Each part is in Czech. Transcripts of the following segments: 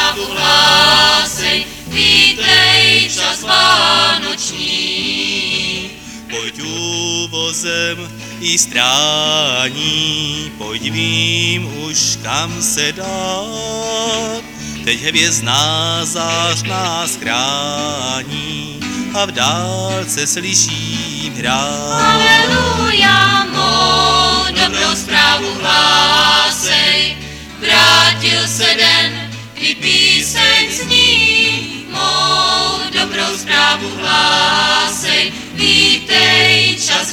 zprávu hlásej, vítej čas vánoční. Pojď úvozem i strání, pojď vím už kam se dát. Teď hvězdná zář nás chrání a v dálce slyším hrát. Haleluja, mou dobrou zprávu hlásej, vrátil se den, kdy píseň zní. Mou dobrou zprávu hlásej, vítej čas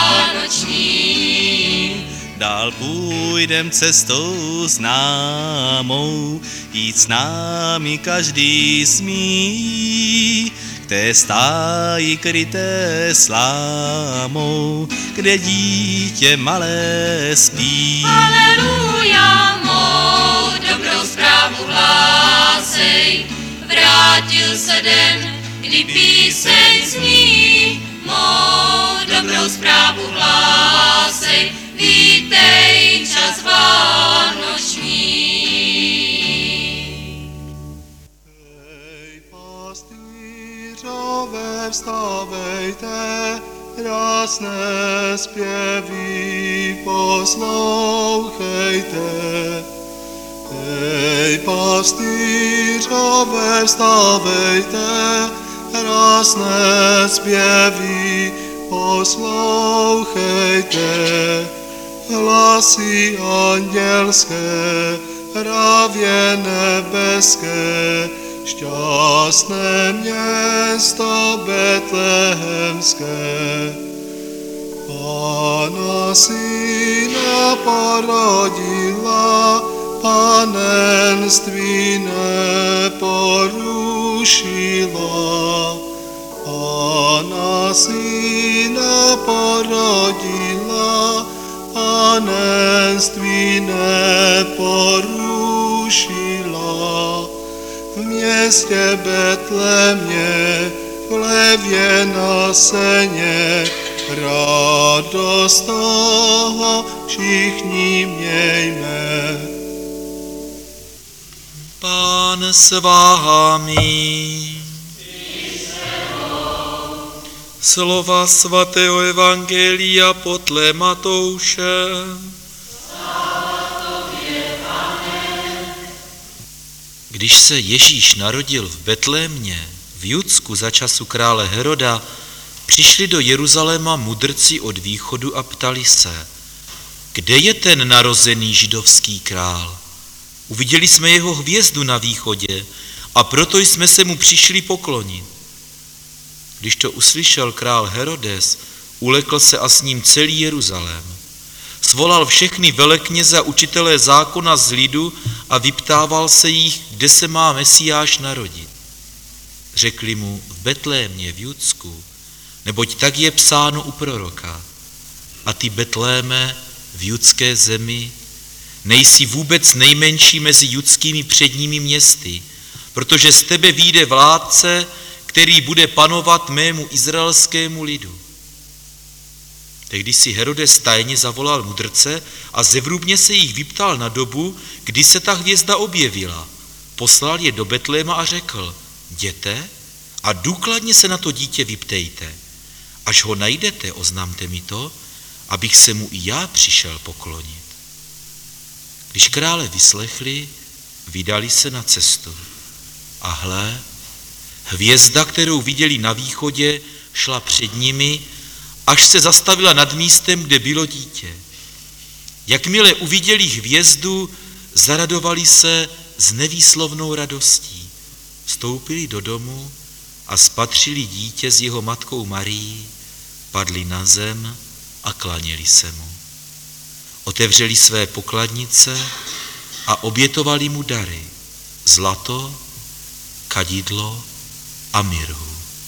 vánoční. Dál půjdem cestou známou, jít s námi každý smí. K té stáji kryté slámou, kde dítě malé spí. Haleluja, mou dobrou zprávu hlásej, vrátil se den, kdy píseň zní. Mou dobrou zprávu hlásej, vítej čas vánoční. Hej, pastýřové, vstávejte, krásné zpěvy poslouchejte. Hej, pastýřové, vstávejte, krásné zpěvy poslouchejte. Hlasy andělské, právě nebeské, šťastné město betlehemské. Pána syna porodila, panenství neporušila. Pána syna porodila, panenství neporušila. V městě Betlémě, v levě na seně, radost toho všichni mějme. Pán s vámi. Slova svatého evangelia podle Matouše. Když se Ježíš narodil v Betlémě, v Judsku za času krále Heroda, přišli do Jeruzaléma mudrci od východu a ptali se, kde je ten narozený židovský král? Uviděli jsme jeho hvězdu na východě a proto jsme se mu přišli poklonit. Když to uslyšel král Herodes, ulekl se a s ním celý Jeruzalém. Svolal všechny velekněze a učitelé zákona z lidu a vyptával se jich, kde se má Mesiáš narodit. Řekli mu v Betlémě v Judsku, neboť tak je psáno u proroka. A ty, Betléme, v judské zemi, nejsi vůbec nejmenší mezi judskými předními městy, protože z tebe vyjde vládce, který bude panovat mému izraelskému lidu. Tehdy si Herodes tajně zavolal mudrce a zevrubně se jich vyptal na dobu, kdy se ta hvězda objevila. Poslal je do Betléma a řekl, jděte a důkladně se na to dítě vyptejte. Až ho najdete, oznamte mi to, abych se mu i já přišel poklonit. Když krále vyslechli, vydali se na cestu. A hle, hvězda, kterou viděli na východě, šla před nimi, až se zastavila nad místem, kde bylo dítě. Jakmile uviděli hvězdu, zaradovali se s nevýslovnou radostí. Vstoupili do domu a spatřili dítě s jeho matkou Marií, padli na zem a klaněli se mu. Otevřeli své pokladnice a obětovali mu dary, zlato, kadidlo a mirhu.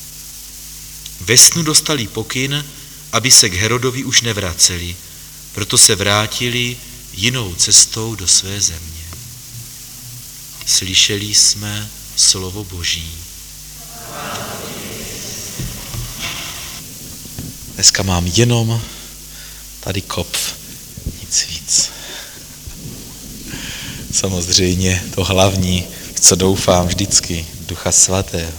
Ve snu dostali pokyn, aby se k Herodovi už nevraceli, proto se vrátili jinou cestou do své země. Slyšeli jsme slovo Boží. Dneska mám jenom tady kopf, nic víc. Samozřejmě to hlavní, co doufám vždycky, Ducha Svatého.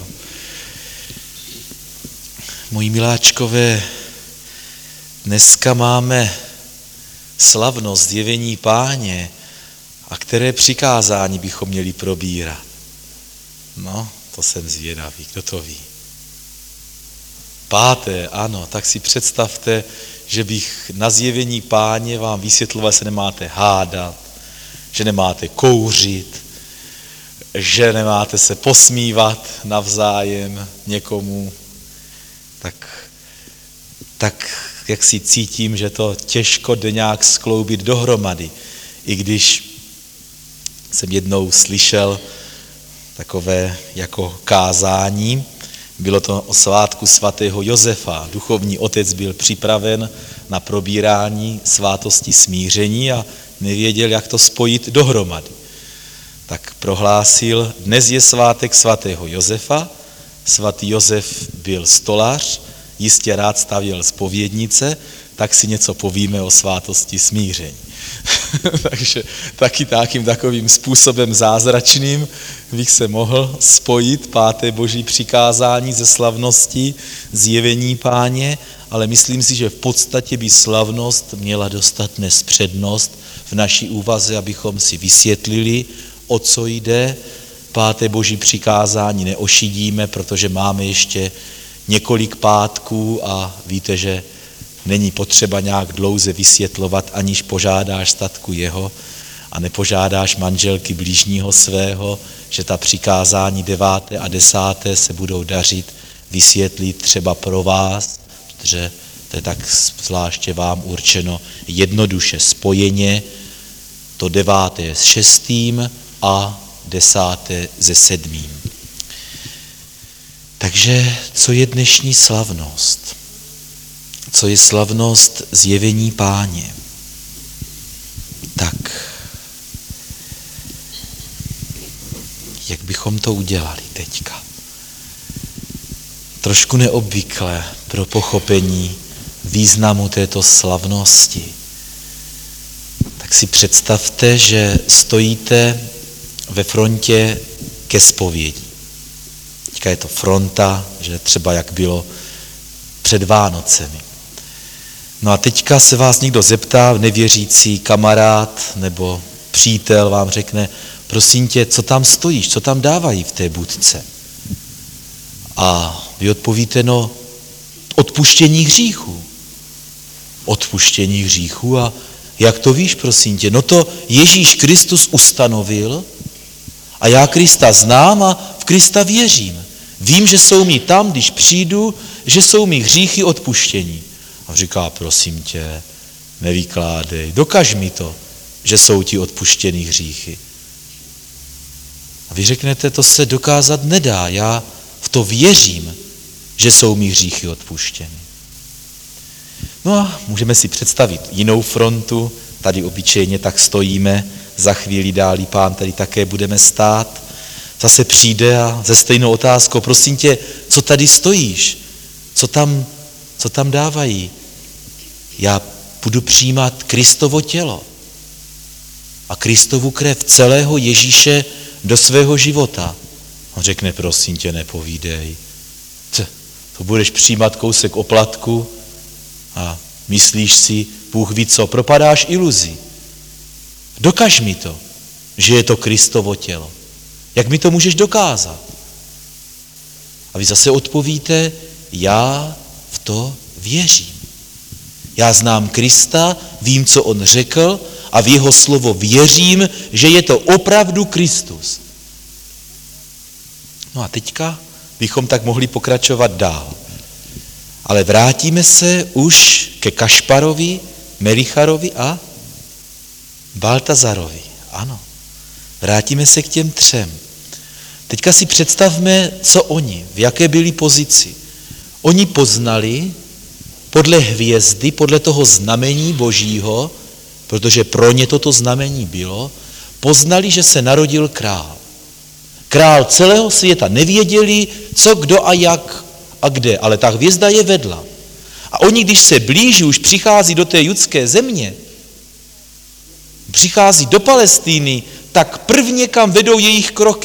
Moji miláčkové, dneska máme slavnost zjevení Páně, a které přikázání bychom měli probírat? No, to jsem zvědavý, kdo to ví? 5. ano, tak si představte, že bych na zjevení Páně vám vysvětloval, že se nemáte hádat, že nemáte kouřit, že nemáte se posmívat navzájem někomu, tak jak si cítím, že to těžko jde nějak skloubit dohromady. I když jsem jednou slyšel takové jako kázání, bylo to o svátku svatého Josefa. Duchovní otec byl připraven na probírání svátosti smíření a nevěděl, jak to spojit dohromady. Tak prohlásil, dnes je svátek svatého Josefa, svatý Josef byl stolař, jistě rád stavěl zpovědnice, tak si něco povíme o svátosti smíření. Takže taky takovým způsobem zázračným bych se mohl spojit 5. boží přikázání ze slavnosti zjevení Páně, ale myslím si, že v podstatě by slavnost měla dostat dnes přednost v naší úvaze, abychom si vysvětlili, o co jde. 5. boží přikázání neošidíme, protože máme ještě několik pátků a víte, že není potřeba nějak dlouze vysvětlovat, aniž požádáš statku jeho a nepožádáš manželky blížního svého, že ta přikázání 9. a 10. se budou dařit vysvětlit třeba pro vás, protože to je tak zvláště vám určeno jednoduše spojeně, to 9. s 6. a 10. se 7. Takže co je dnešní slavnost? Co je slavnost zjevení Páně? Tak, jak bychom to udělali teďka? Trošku neobvykle pro pochopení významu této slavnosti. Tak si představte, že stojíte ve frontě ke zpovědi. Teďka je to fronta, že třeba jak bylo před Vánocemi. No a teďka se vás někdo zeptá, nevěřící kamarád nebo přítel vám řekne, prosím tě, co tam stojíš, co tam dávají v té budce? A vy odpovíte, no, odpuštění hříchů. Odpuštění hříchů a jak to víš, prosím tě? No to Ježíš Kristus ustanovil a já Krista znám a v Krista věřím. Vím, že jsou mi tam, když přijdu, že jsou mi hříchy odpuštění. A říká, prosím tě, nevykládej, dokaž mi to, že jsou ti odpuštěný hříchy. A vy řeknete, to se dokázat nedá, já v to věřím, že jsou mi hříchy odpuštěny. No a můžeme si představit jinou frontu, tady obyčejně tak stojíme, za chvíli dálí Pán, tady také budeme stát, zase přijde a ze stejnou otázkou, prosím tě, co tady stojíš, co tam dávají? Já budu přijímat Kristovo tělo a Kristovu krev celého Ježíše do svého života. On řekne, prosím tě, nepovídej. To budeš přijímat kousek oplatku a myslíš si, Bůh ví co, propadáš iluzi. Dokaž mi to, že je to Kristovo tělo. Jak mi to můžeš dokázat? A vy zase odpovíte, já v to věřím. Já znám Krista, vím, co on řekl a v jeho slovo věřím, že je to opravdu Kristus. No a teďka bychom tak mohli pokračovat dál. Ale vrátíme se už ke Kašparovi, Melicharovi a Baltazarovi. Ano, vrátíme se k těm 3. Teďka si představme, co oni, v jaké byli pozici. Oni poznali podle hvězdy, podle toho znamení Božího, protože pro ně toto znamení bylo, poznali, že se narodil král. Král celého světa. Nevěděli, co, kdo a jak a kde, ale ta hvězda je vedla. A oni, když se blíží, už přichází do té judské země, přichází do Palestíny, tak prvně kam vedou jejich kroky,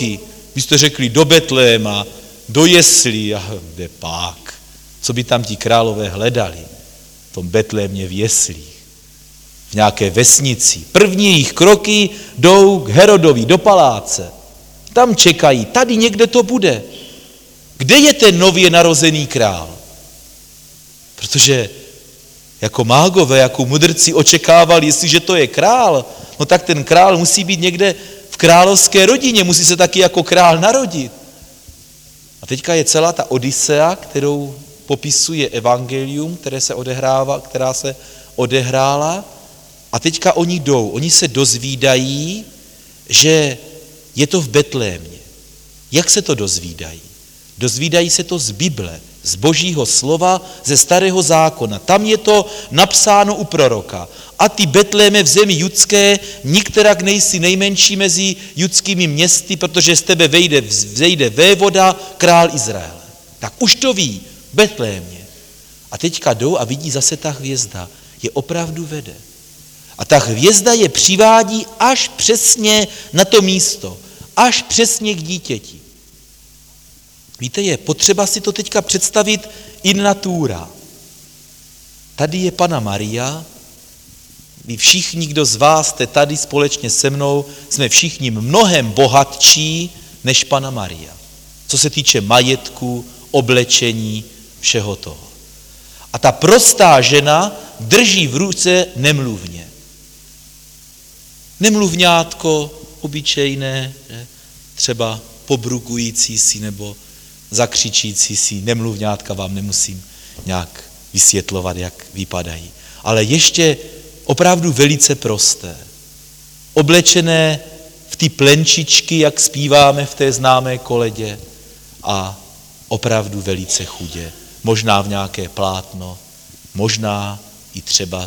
Vy jste řekli do Betléma, do jeslí a kde pak? Co by tam ti králové hledali? V tom Betlémě v jeslích, v nějaké vesnici. První jejich kroky jdou k Herodovi, do paláce. Tam čekají, tady někde to bude. Kde je ten nově narozený král? Protože jako mágové, jako mudrci očekávali, jestliže to je král, no tak ten král musí být někde v královské rodině, musí se taky jako král narodit. A teďka je celá ta Odysea, kterou popisuje evangelium, která se odehrála, a teďka oni jdou, oni se dozvídají, že je to v Betlémě. Jak se to dozvídají? Dozvídají se to z Bible, z Božího slova, ze Starého zákona. Tam je to napsáno u proroka. A ty Betléme v zemi judské, nikterak nejsi nejmenší mezi judskými městy, protože z tebe vzejde vévoda, král Izraele. Tak už to ví, Betlémě. A teďka jdou a vidí zase ta hvězda. Je opravdu vede. A ta hvězda je přivádí až přesně na to místo, až přesně k dítěti. Víte, je potřeba si to teďka představit in natura. Tady je Panna Maria, vy všichni, kdo z vás jste tady společně se mnou, jsme všichni mnohem bohatší než Panna Maria. Co se týče majetku, oblečení, všeho toho. A ta prostá žena drží v ruce nemluvně. Nemluvňátko obyčejné, třeba pobrukující si nebo zakřičící si, nemluvňátka vám nemusím nějak vysvětlovat, jak vypadají. Ale ještě opravdu velice prosté. Oblečené v ty plenčičky, jak zpíváme v té známé koledě, a opravdu velice chudě. Možná v nějaké plátno, možná i třeba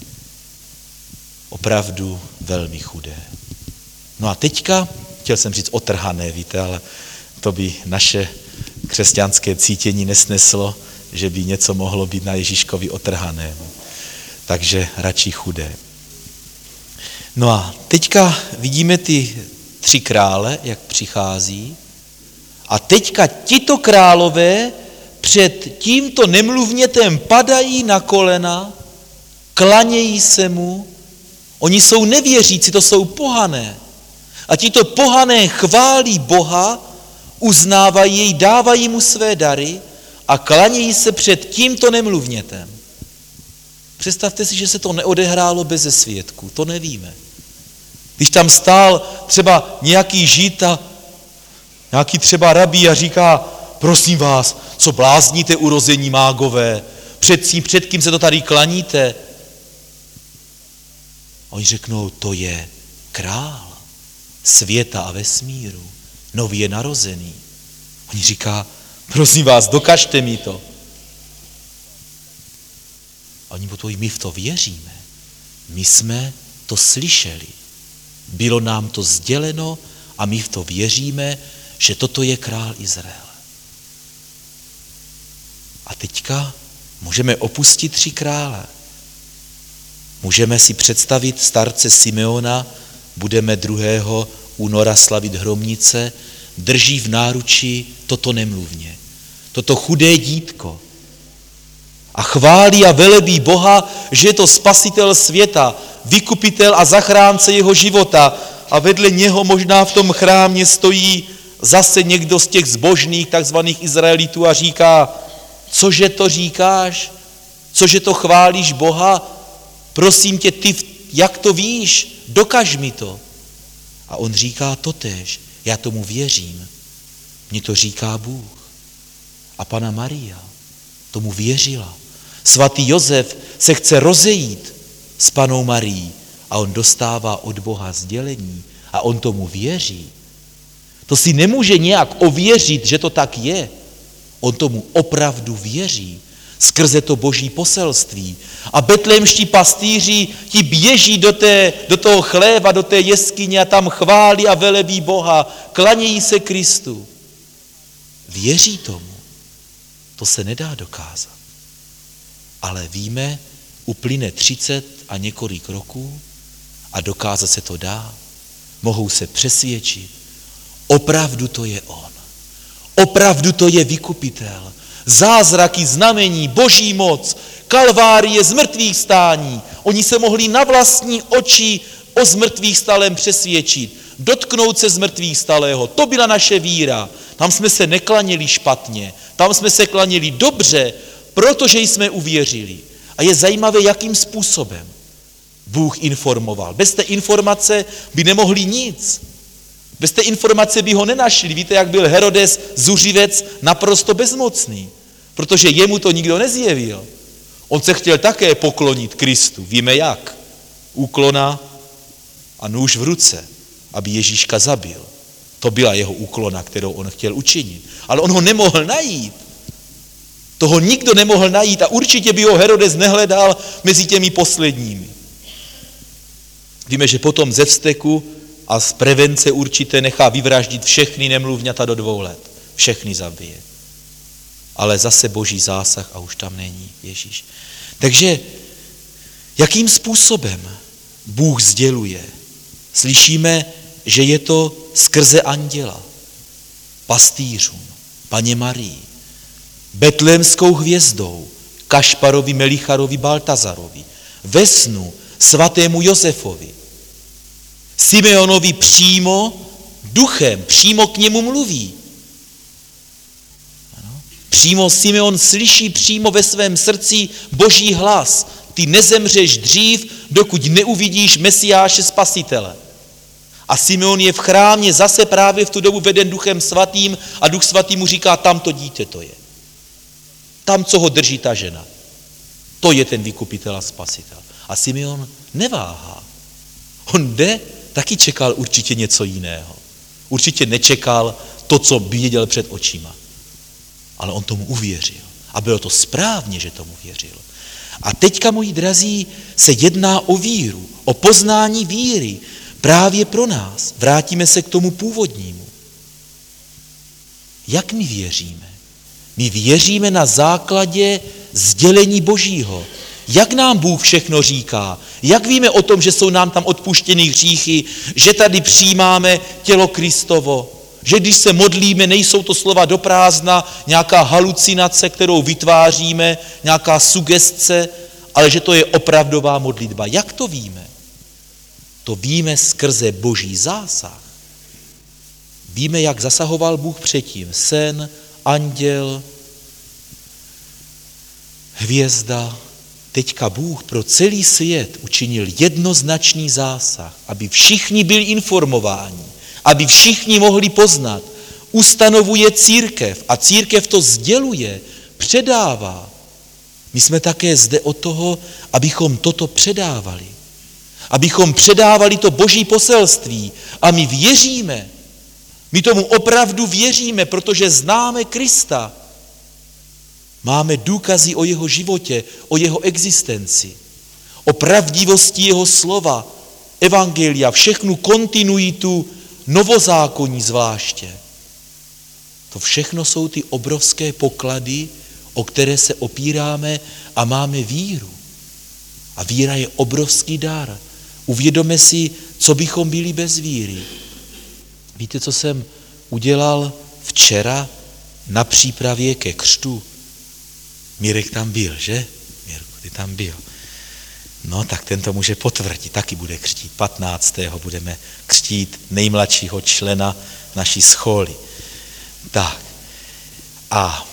opravdu velmi chudé. No a teďka, chtěl jsem říct otrhané, víte, ale to by naše křesťanské cítění nesneslo, že by něco mohlo být na Ježíškovi otrhané. Takže radši chudé. No a teďka vidíme ty 3 krále, jak přichází, a teďka tito králové před tímto nemluvnětem padají na kolena, klanějí se mu, oni jsou nevěřící, to jsou pohané. A tito pohané chválí Boha, uznávají jej, dávají mu své dary a klanějí se před tímto nemluvnětem. Představte si, že se to neodehrálo beze svědků, to nevíme. Když tam stál třeba nějaký žid a nějaký třeba rabí a říká, prosím vás, co blázníte urození mágové, před kým se to tady klaníte? A oni řeknou, to je král světa a vesmíru, nově narozený. Oni říká, prosím vás, dokažte mi to. A oni potom, my v to věříme. My jsme to slyšeli. Bylo nám to sděleno a my v to věříme, že toto je král Izraele. A teďka můžeme opustit 3 krále. Můžeme si představit starce Simeona, budeme 2. února slavit Hromnice, drží v náruči toto nemluvně, toto chudé dítko. A chválí a velebí Boha, že je to spasitel světa, vykupitel a zachránce jeho života. A vedle něho možná v tom chrámě stojí zase někdo z těch zbožných takzvaných Izraelitů a říká, cože to říkáš, cože to chválíš Boha, prosím tě, ty, jak to víš, dokaž mi to. A on říká totéž, já tomu věřím, mně to říká Bůh. A Panna Maria tomu věřila. Svatý Josef se chce rozejít s Pannou Marií a on dostává od Boha sdělení a on tomu věří. To si nemůže nějak ověřit, že to tak je. On tomu opravdu věří skrze to boží poselství. A betlémští pastýři ti běží do toho chléva, do té jeskyně a tam chválí a velebí Boha, klanějí se Kristu. Věří tomu. To se nedá dokázat. Ale víme, uplyne 30 a několik roků a dokázat se to dá. Mohou se přesvědčit, Opravdu to je on. Opravdu to je vykupitel. Zázraky, znamení, boží moc, kalvárie, zmrtvých stání. Oni se mohli na vlastní oči o zmrtvých stalém přesvědčit. Dotknout se zmrtvých stalého. To byla naše víra. Tam jsme se neklanili špatně. Tam jsme se klanili dobře, protože jsme uvěřili. A je zajímavé, jakým způsobem Bůh informoval. Bez té informace by nemohli nic. Bez té informace by ho nenašli. Víte, jak byl Herodes zuřivec naprosto bezmocný, protože jemu to nikdo nezjevil. On se chtěl také poklonit Kristu. Víme jak. Úklona a nůž v ruce, aby Ježíška zabil. To byla jeho úklona, kterou on chtěl učinit. Ale on ho nemohl najít. Toho nikdo nemohl najít a určitě by ho Herodes nehledal mezi těmi posledními. Víme, že potom ze vzteku a z prevence určité nechá vyvraždit všechny nemluvňata do 2 let. Všechny zabije. Ale zase boží zásah a už tam není Ježíš. Takže jakým způsobem Bůh sděluje? Slyšíme, že je to skrze anděla, pastýřům, Paně Marii, betlémskou hvězdou, Kašparovi, Melicharovi, Baltazarovi, ve snu svatému Josefovi, Simeonovi přímo duchem, přímo k němu mluví. Ano. Přímo Simeon slyší přímo ve svém srdci boží hlas. Ty nezemřeš dřív, dokud neuvidíš Mesiáše Spasitele. A Simeon je v chrámě zase právě v tu dobu veden Duchem Svatým a Duch Svatý mu říká, tam to dítě to je. Tam, co ho drží ta žena. To je ten vykupitel a spasitel. A Simeon neváhá. On jde, taky čekal určitě něco jiného. Určitě nečekal to, co by věděl před očima. Ale on tomu uvěřil. A bylo to správně, že tomu věřil. A teďka, moji drazí, se jedná o víru, o poznání víry. Právě pro nás. Vrátíme se k tomu původnímu. Jak my věříme? My věříme na základě sdělení Božího. Jak nám Bůh všechno říká? Jak víme o tom, že jsou nám tam odpuštěny hříchy, že tady přijímáme tělo Kristovo, že když se modlíme, nejsou to slova do prázdna, nějaká halucinace, kterou vytváříme, nějaká sugestce, ale že to je opravdová modlitba. Jak to víme? To víme skrze Boží zásah. Víme, jak zasahoval Bůh předtím. Sen, anděl, hvězda. Teďka Bůh pro celý svět učinil jednoznačný zásah, aby všichni byli informováni, aby všichni mohli poznat. Ustanovuje církev a církev to sděluje, předává. My jsme také zde od toho, abychom toto předávali. Abychom předávali to boží poselství. A my věříme. My tomu opravdu věříme, protože známe Krista. Máme důkazy o jeho životě, o jeho existenci, o pravdivosti jeho slova, evangelia, všechnu kontinuitu, novozákonní zvláště. To všechno jsou ty obrovské poklady, o které se opíráme a máme víru. A víra je obrovský dar. Uvědomme si, co bychom byli bez víry. Víte, co jsem udělal včera na přípravě ke křtu? Mirek tam byl, že? Mirku, ty tam byl. No, tak ten to může potvrdit, taky bude křtít. 15. budeme křtít nejmladšího člena naší scholy. Tak. A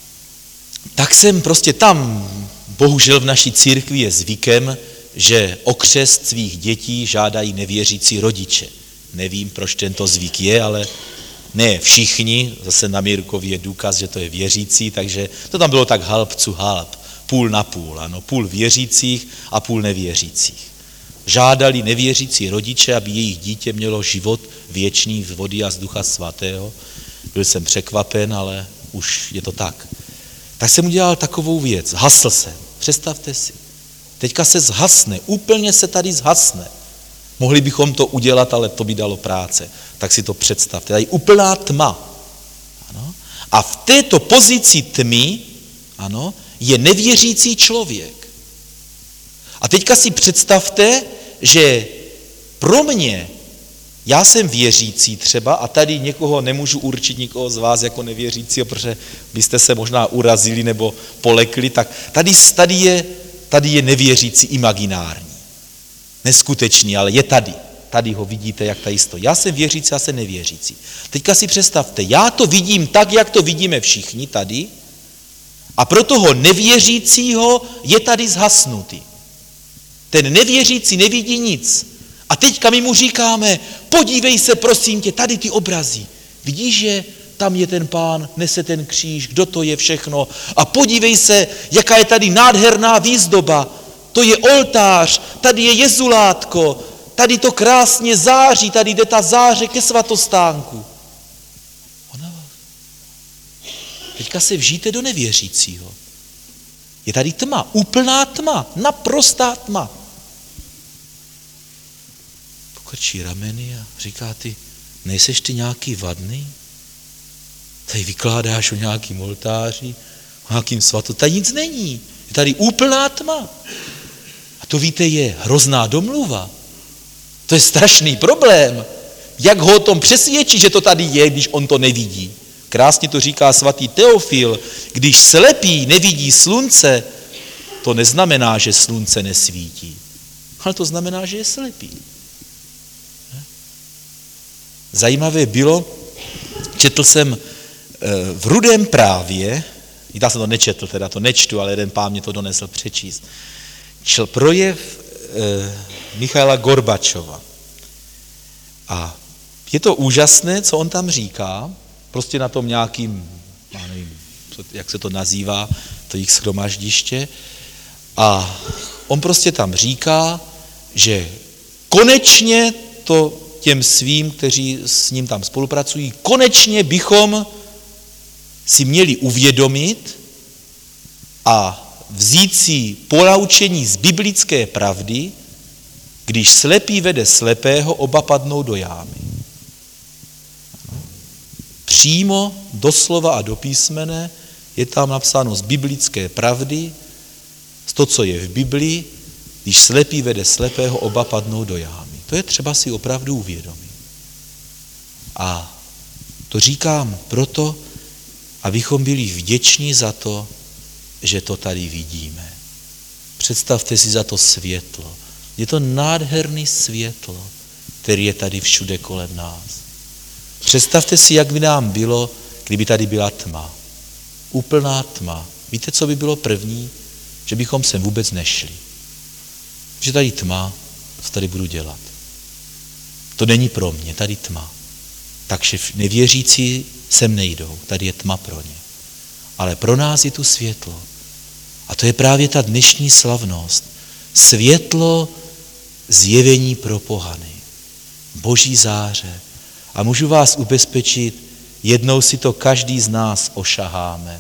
tak jsem prostě tam, bohužel v naší církvi je zvykem, že o křest svých dětí žádají nevěřící rodiče. Nevím, proč tento zvyk je, ale ne všichni, zase na Mirkovi je důkaz, že to je věřící, takže to tam bylo tak halbcu halb, půl na půl, ano, půl věřících a půl nevěřících. Žádali nevěřící rodiče, aby jejich dítě mělo život věčný z vody a z Ducha Svatého. Byl jsem překvapen, ale už je to tak. Tak jsem udělal takovou věc, hasl jsem, představte si. Teďka se zhasne, úplně se tady zhasne. Mohli bychom to udělat, ale to by dalo práce. Tak si to představte. Tady úplná tma. Ano? A v této pozici tmy, ano, je nevěřící člověk. A teďka si představte, že pro mě Já jsem věřící třeba a tady někoho nemůžu určit, nikoho z vás jako nevěřícího, protože byste se možná urazili nebo polekli, tak tady je nevěřící imaginární. Neskutečný, ale je tady. Tady ho vidíte, jak tady stojí. Já jsem věřící, já jsem nevěřící. Teďka si představte, já to vidím tak, jak to vidíme všichni tady a pro toho nevěřícího je tady zhasnutý. Ten nevěřící nevidí nic. A teďka my mu říkáme, podívej se prosím tě, tady ty obrazy. Vidíš, že tam je ten pán, nese ten kříž, kdo to je všechno. A podívej se, jaká je tady nádherná výzdoba. To je oltář, tady je jezulátko, tady to krásně září, tady jde ta záře ke svatostánku. Teďka se vžijte do nevěřícího. Je tady tma, úplná tma, naprostá tma. Pokrčí rameny a říká, ty nejseš ty nějaký vadný? Tady vykládáš o nějakým oltáři, o nějakým svatu, tady nic není. Je tady úplná tma. A to víte, je hrozná domluva. To je strašný problém. Jak ho o tom přesvědčí, že to tady je, když on to nevidí? Krásně to říká svatý Teofil, když slepý nevidí slunce, to neznamená, že slunce nesvítí, ale to znamená, že je slepý. Zajímavé bylo, četl jsem v Rudém právě, já jsem to nečetl, teda to nečtu, ale jeden pán mě to donesl přečíst, čel projev Michaila Gorbačova. A je to úžasné, co on tam říká, prostě na tom nějakým, já nevím, jak se to nazývá, to jejich shromaždiště. A on prostě tam říká, že konečně to těm svým, kteří s ním tam spolupracují, konečně bychom si měli uvědomit a vzít si ponaučení z biblické pravdy, když slepý vede slepého, oba padnou do jámy. Přímo, doslova a do písmene je tam napsáno z biblické pravdy, z to, co je v Biblii, když slepý vede slepého, oba padnou do jámy. To je třeba si opravdu uvědomit. A to říkám proto, abychom byli vděční za to, že to tady vidíme. Představte si za to světlo. Je to nádherný světlo, který je tady všude kolem nás. Představte si, jak by nám bylo, kdyby tady byla tma. Úplná tma. Víte, co by bylo první? Že bychom sem vůbec nešli. Že tady tma, co tady budu dělat. To není pro mě, tady tma. Takže nevěřící sem nejdou, tady je tma pro ně. Ale pro nás je tu světlo. A to je právě ta dnešní slavnost. Světlo zjevení pro pohany. Boží záře. A můžu vás ubezpečit, jednou si to každý z nás ošaháme.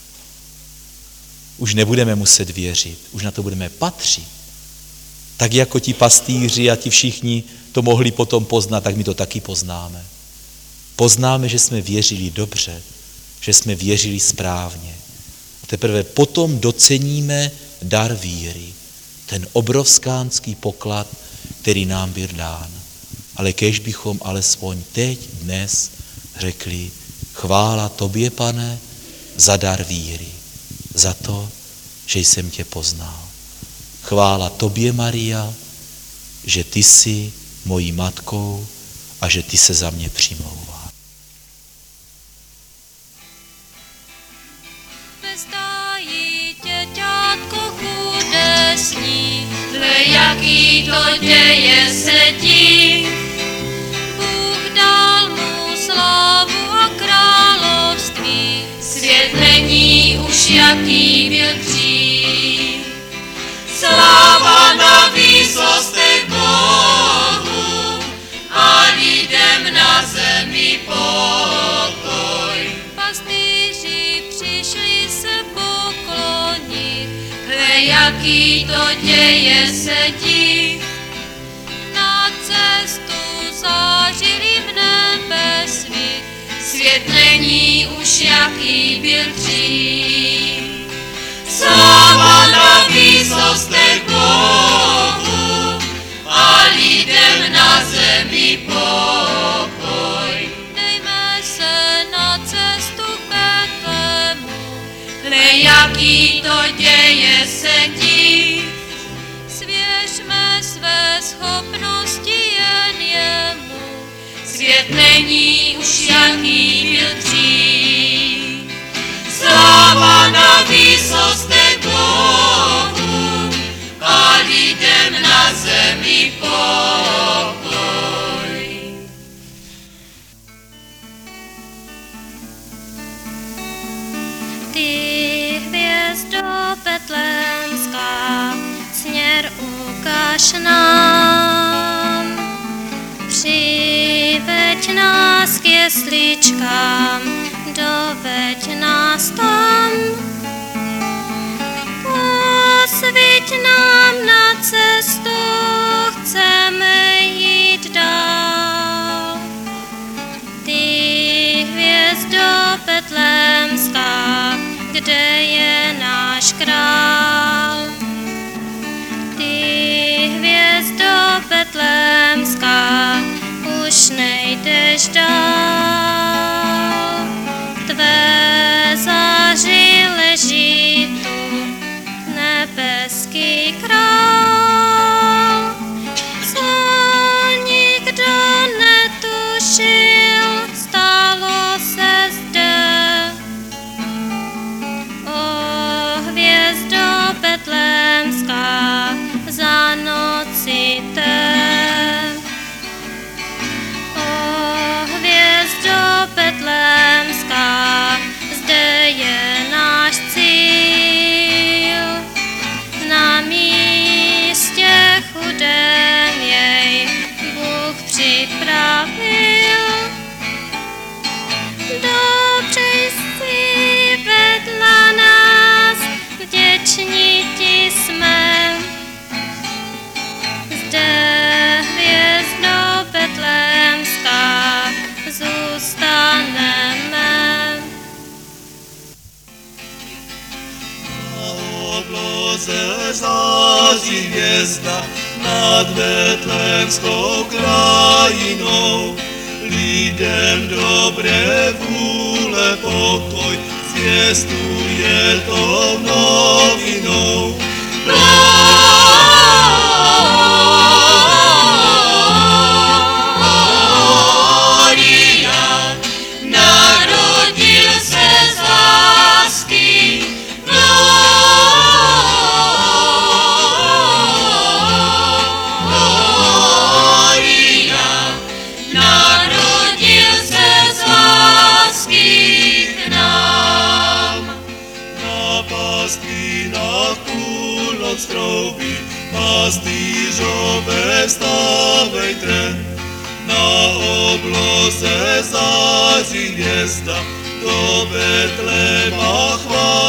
Už nebudeme muset věřit, už na to budeme patřit. Tak jako ti pastýři a ti všichni to mohli potom poznat, tak my to taky poznáme. Poznáme, že jsme věřili dobře, že jsme věřili správně. A teprve potom doceníme dar víry, ten obrovskánský poklad, který nám byl dán. Ale kéž bychom alespoň teď, dnes řekli, chvála tobě, Pane, za dar víry, za to, že jsem tě poznal. Chvála tobě, Maria, že ty jsi mojí matkou a že ty se za mě přimlouváš. Stájí děťátko chudé sní, hle jaký to děje se ti. Bůh dal mu slávu a království, svět není už jaký byl dřív. Sláva na výsostech Bohu a lidem na zemi pokoj. Pastýři přišli se poklonit, hle jaký to děje se div. Na cestu zářili v nebe svít, svět není už jaký byl dřív. Sláva na výsostech Bohu a lidem na zemi pokoj. hle, jaký to děje se div. Svěřme své schopnosti jen jemu, svět není už jaký byl dřív. Sláva na výsostech Bohu a lidem na zemi pokoj. Ty hvězdo betlémská, směr ukaž nám. Přiveď nás k jesličkám, doveď nás tam. Posviť nám na cestu, chceme jít dál. Ty hvězdo betlémská, kde je náš král? Ty hvězdo betlémská, už nejdeš dál. Tvé záři leží tu, nebeský král. Co nikdo netušil, stalo se zde. O hvězdo betlémská, za noci té. O hvězdo betlémská, zde je náš cíl. Na místě chudém jej Bůh připravil. Dobře jsi vedla nás, vděční ti jsme. Zde hvězdo betlémská, zůstaneme. Na obloze září hvězda nad betlémskou krajinou. Lidem dobré vůle pokoj zvěstuje tou novinou. Gloria, narodil se z lásky. Gloria, narodil se z lásky k nám. Na pastvinách půlnoc troubí, pastýřové vstávejte. Na obloze září hvězda, do Betléma chválí.